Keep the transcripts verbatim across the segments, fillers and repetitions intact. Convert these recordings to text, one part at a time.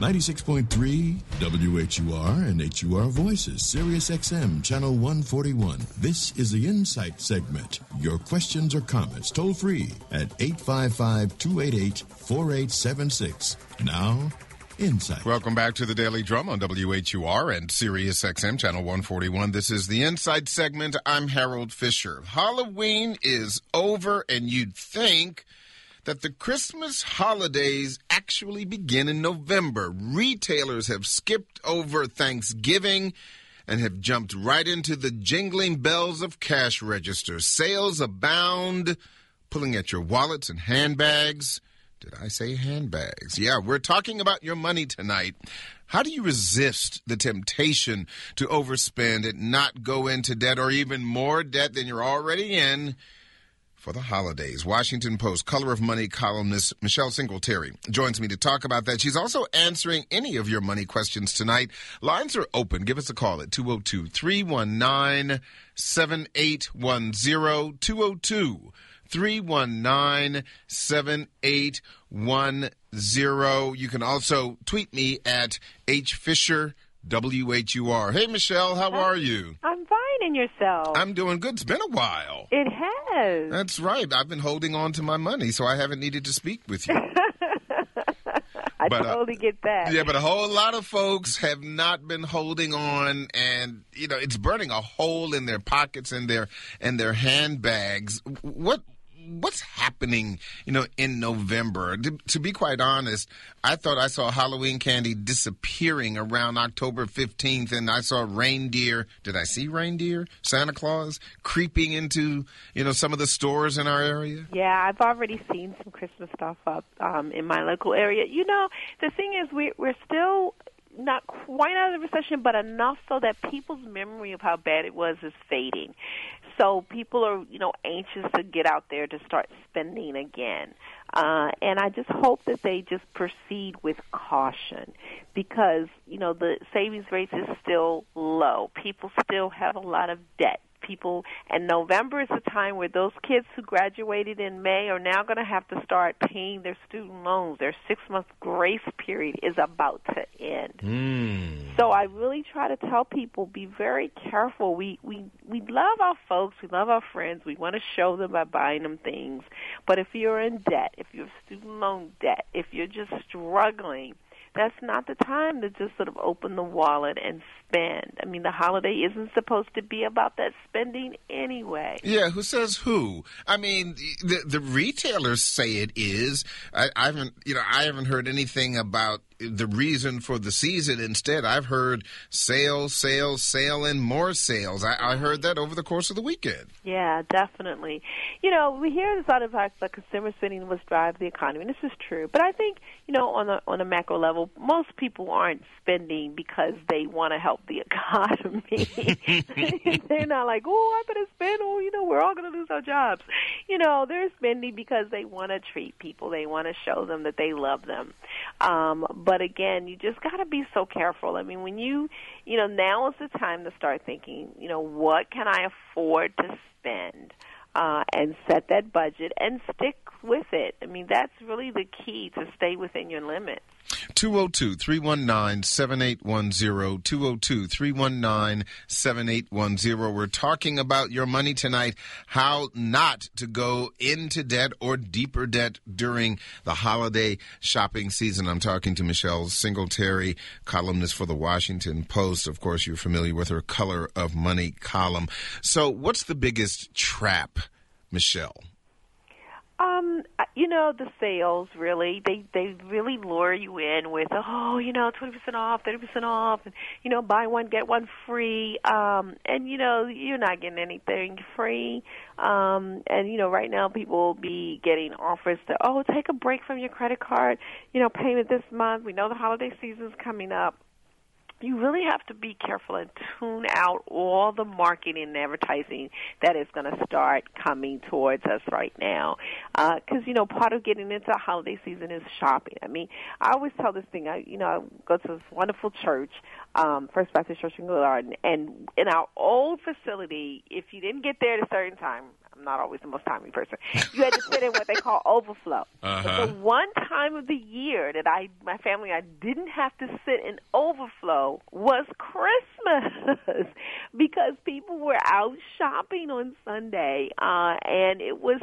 ninety-six point three W H U R and H U R Voices, Sirius X M, Channel one forty-one. This is the Insight segment. Your questions or comments toll free at eight five five, two eight eight, four eight seven six. Now, Insight. Welcome back to the Daily Drum on W H U R and Sirius X M, Channel one forty-one. This is the Insight segment. I'm Harold Fisher. Halloween is over, and you'd think that the Christmas holidays actually begin in November. Retailers have skipped over Thanksgiving and have jumped right into the jingling bells of cash registers. Sales abound, pulling at your wallets and handbags. Did I say handbags? Yeah, we're talking about your money tonight. How do you resist the temptation to overspend and not go into debt or even more debt than you're already in for the holidays? Washington Post Color of Money columnist Michelle Singletary joins me to talk about that. She's also answering any of your money questions tonight. Lines are open. Give us a call at two oh two, three one nine, seven eight one zero, two oh two, three one nine, seven eight one zero. You can also tweet me at hfisher, W H U R. Hey, Michelle, how are you? I'm fine, and yourself? I'm doing good. It's been a while. It has. That's right. I've been holding on to my money, so I haven't needed to speak with you. I but, totally uh, get that. Yeah, but a whole lot of folks have not been holding on, and you know, it's burning a hole in their pockets and their and their handbags. What What's happening, you know, in November? To, to be quite honest, I thought I saw Halloween candy disappearing around October fifteenth, and I saw reindeer. Did I see reindeer? Santa Claus creeping into, you know, some of the stores in our area? Yeah, I've already seen some Christmas stuff up um, in my local area. You know, the thing is, we, we're still not quite out of the recession, but enough so that people's memory of how bad it was is fading. So people are, you know, anxious to get out there to start spending again. Uh, and I just hope that they just proceed with caution because, you know, the savings rate is still low. People still have a lot of debt. People, and November is the time where those kids who graduated in May are now going to have to start paying their student loans. Their six-month grace period is about to end. Mm. So I really try to tell people, be very careful. We, we, we love our folks. We love our friends. We want to show them by buying them things. But if you're in debt, if you have student loan debt, if you're just struggling, that's not the time to just sort of open the wallet and spend. I mean, the holiday isn't supposed to be about that spending anyway. Yeah, who says who? I mean, the the retailers say it is. I, I haven't, you know, I haven't heard anything about the reason for the season. Instead, I've heard sales, sales, sale, and more sales. I, I heard that over the course of the weekend. Yeah, definitely. You know, we hear this out of fact that consumer spending was drive the economy, and this is true. But I think, you know, on a on a macro level, most people aren't spending because they want to help the economy. They're not like, oh, I better spend. Oh, you know, we're all going to lose our jobs. You know, they're spending because they want to treat people. They want to show them that they love them. Um, but again, you just got to be so careful. I mean, when you, you know, now is the time to start thinking, you know, what can I afford to spend? Uh, and set that budget and stick with it. I mean, that's really the key to stay within your limits. two oh two, three one nine, seven eight one zero, two oh two, three one nine, seven eight one zero. We're talking about your money tonight, how not to go into debt or deeper debt during the holiday shopping season. I'm talking to Michelle Singletary, columnist for the Washington Post. Of course, you're familiar with her Color of Money column. So what's the biggest trap, Michelle? Um, you know, the sales really, they, they really lure you in with, oh, you know, twenty percent off, thirty percent off, and, you know, buy one, get one free. Um, and, you know, you're not getting anything free. Um, and, you know, right now people will be getting offers to, oh, take a break from your credit card, you know, payment this month. We know the holiday season's coming up. You really have to be careful and tune out all the marketing and advertising that is going to start coming towards us right now. Because, uh, you know, part of getting into the holiday season is shopping. I mean, I always tell this thing, I, you know, I go to this wonderful church, um, First Baptist Church in Garden, and in our old facility, if you didn't get there at a certain time, I'm I'm not always the most timely person. You had to sit in what they call overflow. Uh-huh. But the one time of the year that I, my family, I didn't have to sit in overflow was Christmas because people were out shopping on Sunday, uh, and it was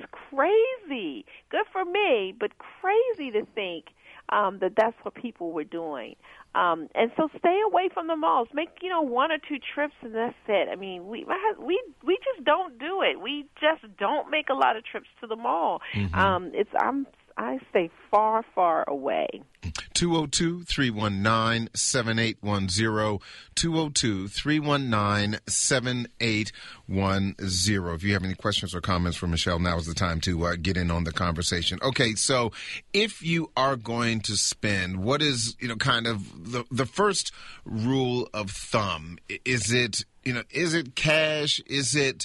crazy. Good for me, but crazy to think um, that that's what people were doing. Um, and so stay away from the malls. Make, you know, one or two trips and that's it. I mean, we we we just don't do it. We just don't make a lot of trips to the mall. Mm-hmm. Um, it's I'm I stay far, far away. two oh two, three one nine, seven eight one zero, two oh two, three one nine, seven eight one zero. If you have any questions or comments for Michelle, now is the time to uh, get in on the conversation. Okay, so if you are going to spend, what is, you know, kind of the, the first rule of thumb? Is it, you know, is it cash? Is it,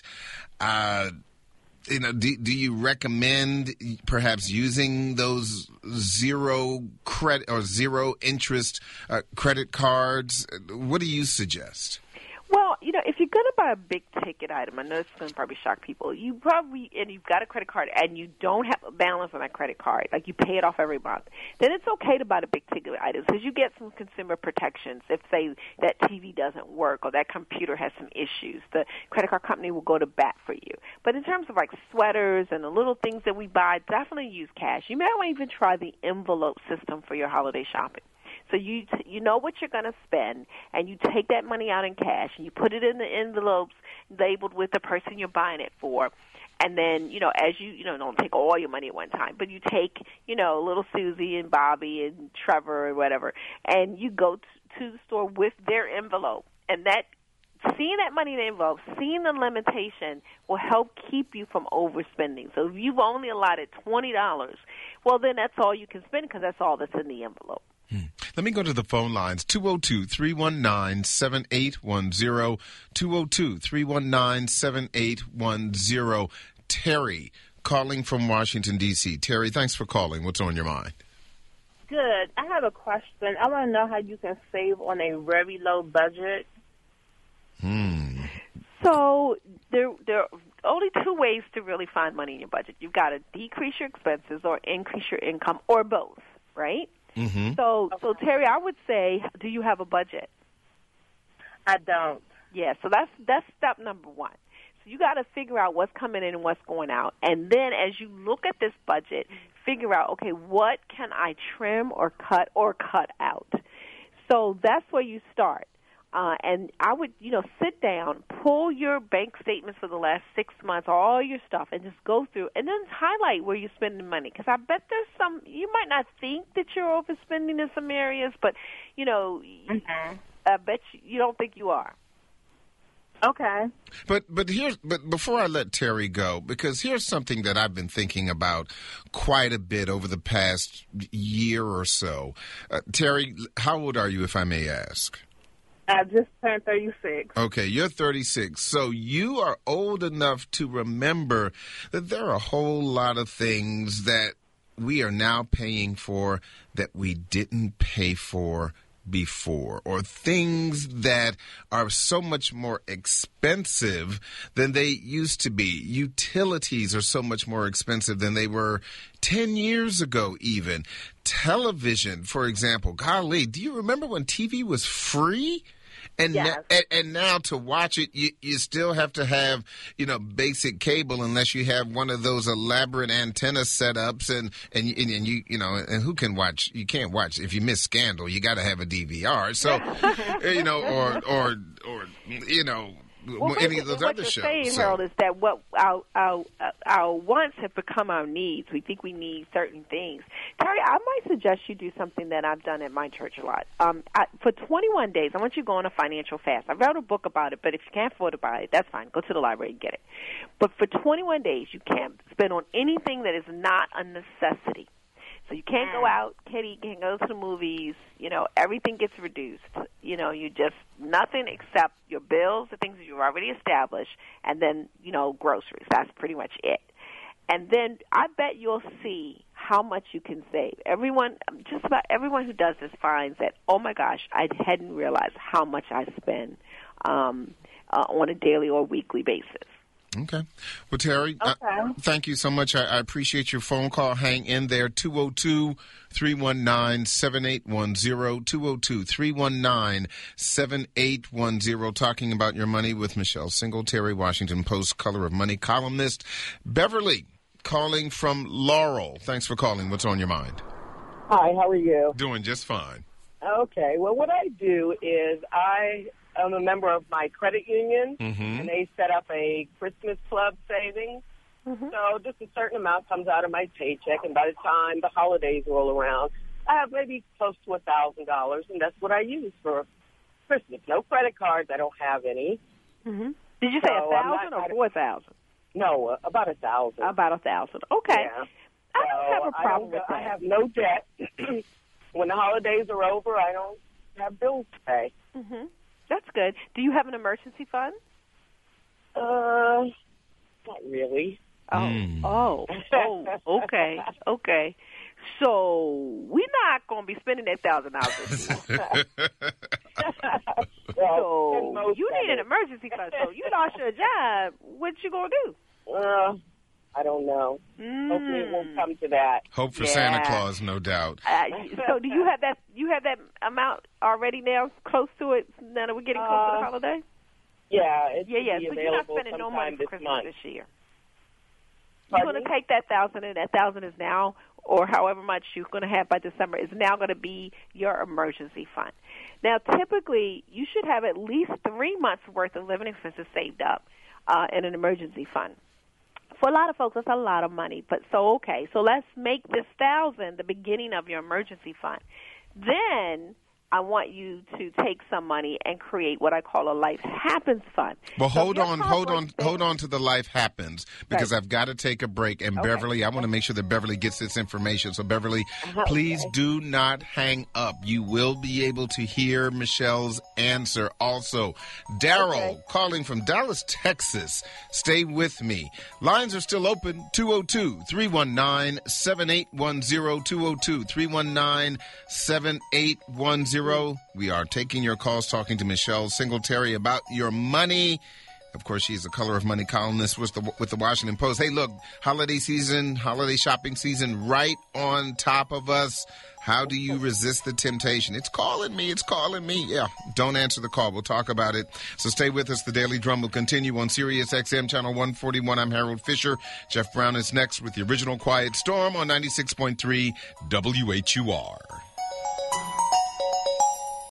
uh, You know, do, do you recommend perhaps using those zero credit or zero interest uh, credit cards? What do you suggest? Well, you know, if you're going to buy a big ticket item, I know this is going to probably shock people. You probably, and you've got a credit card and you don't have a balance on that credit card, like you pay it off every month, then it's okay to buy the big ticket items because you get some consumer protections. If, say, that T V doesn't work or that computer has some issues, the credit card company will go to bat for you. But in terms of like sweaters and the little things that we buy, definitely use cash. You may want to even try the envelope system for your holiday shopping. So you t- you know what you're going to spend, and you take that money out in cash, and you put it in the envelopes labeled with the person you're buying it for. And then, you know, as you, you know, don't take all your money at one time, but you take, you know, little Susie and Bobby and Trevor or whatever, and you go t- to the store with their envelope. And that, seeing that money in the envelope, seeing the limitation will help keep you from overspending. So if you've only allotted twenty dollars, well, then that's all you can spend because that's all that's in the envelope. Hmm. Let me go to the phone lines, two oh two, three one nine, seven eight one zero, two oh two, three one nine, seven eight one zero. Terry, calling from Washington, D C Terry, thanks for calling. What's on your mind? Good. I have a question. I want to know how you can save on a very low budget. Hmm. So there, there are only two ways to really find money in your budget. You've got to decrease your expenses or increase your income or both, right? Mm-hmm. So, okay. so Terry, I would say, do you have a budget? I don't. Yeah, so that's that's step number one. So you got to figure out what's coming in and what's going out, and then as you look at this budget, figure out, okay, what can I trim or cut or cut out? So that's where you start. Uh, and I would, you know, sit down, pull your bank statements for the last six months, all your stuff, and just go through, and then highlight where you're spending money. Because I bet there's some, you might not think that you're overspending in some areas, but, you know, mm-hmm. I bet you, you don't think you are. Okay. But but here's but before I let Terry go, because here's something that I've been thinking about quite a bit over the past year or so. Uh, Terry, how old are you, if I may ask? I just turned thirty-six. Okay, you're thirty-six. So you are old enough to remember that there are a whole lot of things that we are now paying for that we didn't pay for before, or things that are so much more expensive than they used to be. Utilities are so much more expensive than they were ten years ago even. Television, for example. Golly, do you remember when T V was free? And, yes. na- and and now to watch it, you, you still have to have, you know, basic cable unless you have one of those elaborate antenna setups. And, and, and, and you, you know, and who can watch? You can't watch. If you miss Scandal, you got to have a D V R. So, you know, or, or, or, you know, well, any of those what other you're shows. saying, so. Harold, is that what our, our our wants have become our needs. We think we need certain things. Terry, I might suggest you do something that I've done at my church a lot. Um, I, for twenty-one days, I want you to go on a financial fast. I wrote a book about it, but if you can't afford to buy it, that's fine. Go to the library and get it. But for twenty-one days, you can't spend on anything that is not a necessity. So you can't go out, Kitty, can't go to the movies, you know, everything gets reduced. You know, you just, nothing except your bills, the things that you've already established, and then, you know, groceries. That's pretty much it. And then I bet you'll see how much you can save. Everyone, just about everyone who does this finds that, oh my gosh, I hadn't realized how much I spend um, uh, on a daily or weekly basis. Okay. Well, Terry, Okay. uh, thank you so much. I, I appreciate your phone call. Hang in there. two oh two, three one nine, seven eight one zero. two oh two, three one nine, seven eight one zero. Talking about your money with Michelle Singletary, Washington Post Color of Money columnist. Beverly, calling from Laurel. Thanks for calling. What's on your mind? Hi, how are you? Doing just fine. Okay, well, what I do is I am a member of my credit union, Mm-hmm. and they set up a Christmas club savings. Mm-hmm. So just a certain amount comes out of my paycheck, and by the time the holidays roll around, I have maybe close to a thousand dollars, and that's what I use for Christmas. No credit cards. I don't have any. Mm-hmm. Did you say So, a I'm thousand not- or four thousand? No, uh, about a thousand. About a thousand. Okay. Yeah. I don't So have a problem I with don't, that. I have no debt. When the holidays are over, I don't have bills to pay. Mm-hmm. That's good. Do you have an emergency fund? Uh, not really. Oh, Mm. oh, oh, okay, okay. So we're not going to be spending that thousand dollars this year. Well, and So most you of need an it. emergency fund. So you lost your job. What you going to do? Uh, I don't know. Hopefully, it won't Mm. come to that. Hope for Yeah. Santa Claus, no doubt. Uh, so do you have that? You have that amount already now, close to it. Now that we're getting close to Uh, the holiday. Yeah, it Yeah, should yeah. be So you're not available spending no money sometime for this Christmas month. this year. You're Pardon going to me? take that thousand, and that thousand is now, or however much you're going to have by December, is now going to be your emergency fund. Now, typically, you should have at least three months' worth of living expenses saved up uh, in an emergency fund. For a lot of folks, that's a lot of money. But so okay, so let's make this thousand the beginning of your emergency fund. Then I want you to take some money and create what I call a life happens fund. Well, So if hold your on, car hold on, breaks down- hold on to the life happens because Right. I've got to take a break. And Okay. Beverly, I want to make sure that Beverly gets this information. So, Beverly, please do not hang up. You will be able to hear Michelle's answer. Also, Daryl Okay. calling from Dallas, Texas. Stay with me. Lines are still open. two oh two, three one nine, seven eight one zero. two oh two, three one nine, seven eight one zero. We are taking your calls, talking to Michelle Singletary about your money. Of course, she's the Color of Money columnist with the, with the Washington Post. Hey, look, holiday season, holiday shopping season right on top of us. How do you resist the temptation? It's calling me. It's calling me. Yeah, don't answer the call. We'll talk about it. So stay with us. The Daily Drum will continue on Sirius X M Channel one forty-one. I'm Harold Fisher. Jeff Brown is next with the original Quiet Storm on ninety-six point three W H U R.